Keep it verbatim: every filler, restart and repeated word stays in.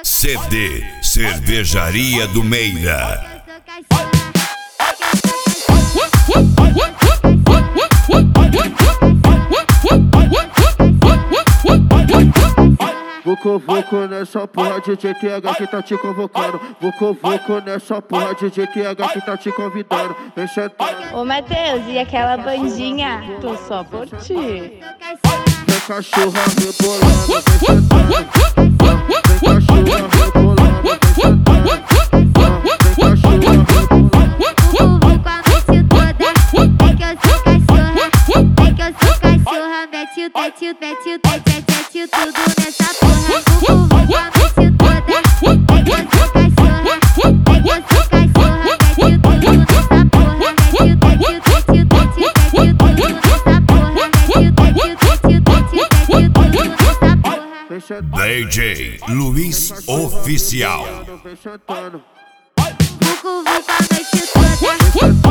C D Cervejaria do Meira. Vucu vucu nessa porra, D J Q H que tá te convocando. Vucu vucu nessa porra, D J Q H que tá te convidando. Vem sentando. Ô Matheus, e aquela bandinha? Tô só por ti. Vem cachorra rebolando, vem sentando. Vem cachorra rebolando, vem sentando. Vem cachorra rebolando. Vucu vucu a noite toda. É que eu sou cachorra, é que eu sou cachorra. Mete o mete o mete o mete mete tudo nessa porra. Vucu vucu a noite toda. É que eu sou cachorra, é que eu sou cachorra. Mete tudo nessa porra. Mete o mete o mete o mete mete tudo nessa porra. Mete o mete o mete o mete tudo nessa porra. D J Luiz Oficial. Vem sentando. Vucu vucu a noite toda.